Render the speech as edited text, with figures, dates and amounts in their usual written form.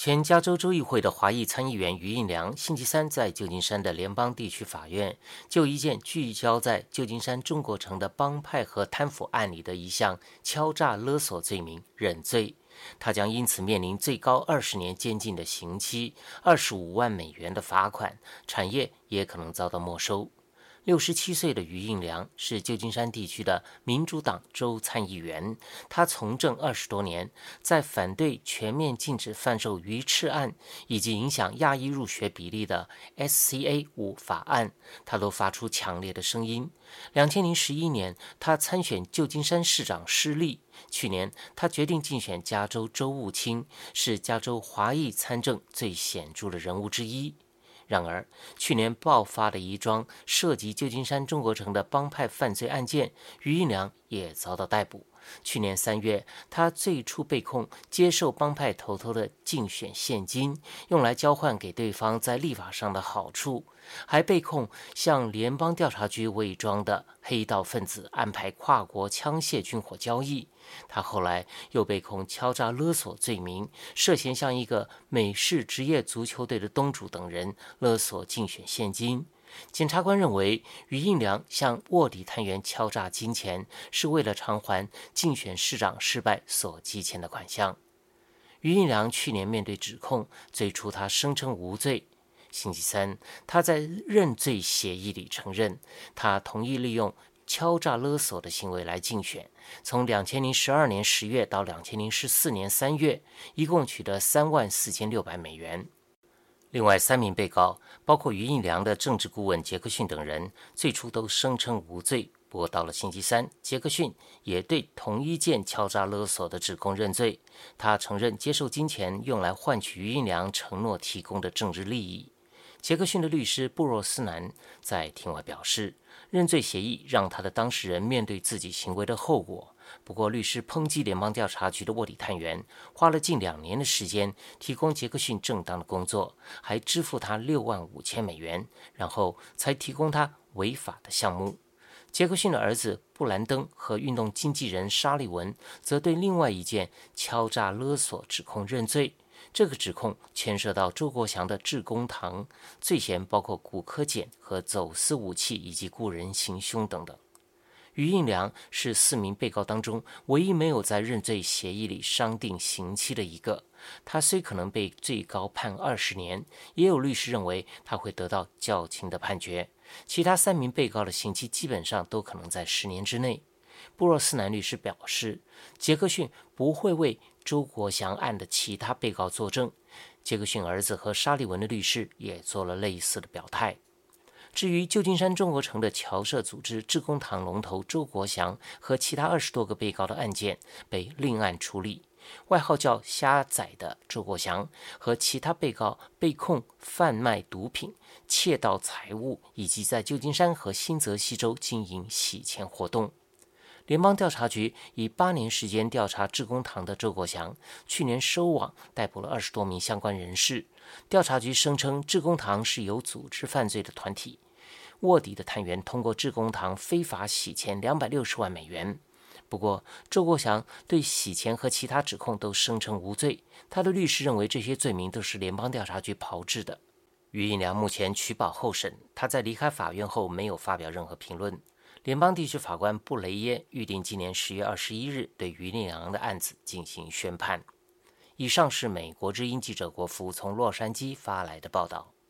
前加州州议会的华裔参议员余印良星期三在旧金山的联邦地区法院就一件聚焦在旧金山中国城的帮派和贪腐案里的一项敲诈勒索罪名认罪，他将因此面临最高20年监禁的刑期、25万美元的罚款，产业也可能遭到没收。67岁的余印良是旧金山地区的民主党州参议员，他从政20多年，在反对全面禁止贩售鱼翅案以及影响亚裔入学比例的 SCA5 法案，他都发出强烈的声音。2011年，他参选旧金山市长失利。去年，他决定竞选加州州务卿，是加州华裔参政最显著的人物之一。然而，去年爆发的一桩涉及旧金山中国城的帮派犯罪案件，余印良也遭到逮捕。去年3月，他最初被控接受帮派头头的竞选现金，用来交换给对方在立法上的好处，还被控向联邦调查局伪装的黑道分子安排跨国枪械军火交易。他后来又被控敲诈勒索罪名，涉嫌向一个美式职业足球队的东主等人勒索竞选现金。检察官认为，余印良向卧底探员敲诈金钱，是为了偿还竞选市长失败所积欠的款项。余印良去年面对指控，最初他声称无罪。星期三，他在认罪协议里承认，他同意利用敲诈勒索的行为来竞选，从2012年10月到2014年3月，一共取得34600美元。另外3名被告，包括余印良的政治顾问杰克逊等人，最初都声称无罪。不过到了星期三，杰克逊也对同一件敲诈勒索的指控认罪。他承认接受金钱用来换取余印良承诺提供的政治利益。杰克逊的律师布若斯南在庭外表示，认罪协议让他的当事人面对自己行为的后果。不过，律师抨击联邦调查局的卧底探员花了近2年的时间提供杰克逊正当的工作，还支付他65000美元，然后才提供他违法的项目。杰克逊的儿子布兰登和运动经纪人沙利文则对另外一件敲诈勒索指控认罪。这个指控牵涉到周国祥的致公堂，罪嫌包括古柯碱和走私武器以及雇人行凶等等。余印良是4名被告当中唯一没有在认罪协议里商定刑期的一个。他虽可能被最高判20年，也有律师认为他会得到较轻的判决。其他3名被告的刑期基本上都可能在10年之内。布若斯南律师表示，杰克逊不会为周国祥案的其他被告作证。杰克逊儿子和沙利文的律师也做了类似的表态。至于旧金山中国城的侨社组织致公堂龙头周国祥和其他20多个被告的案件被另案处理，外号叫虾仔的周国祥和其他被告被控贩卖毒品、窃盗财物以及在旧金山和新泽西州经营洗钱活动。联邦调查局以8年时间调查致公堂的周国祥，去年收网逮捕了20多名相关人士。调查局声称致公堂是有组织犯罪的团体。卧底的探员通过致公堂非法洗钱260万美元。不过，周国祥对洗钱和其他指控都声称无罪。他的律师认为这些罪名都是联邦调查局炮制的。余印良目前取保候审，他在离开法院后没有发表任何评论。联邦地区法官布雷耶预定今年10月21日对余印良的案子进行宣判。以上是美国之音记者国服从洛杉矶发来的报道。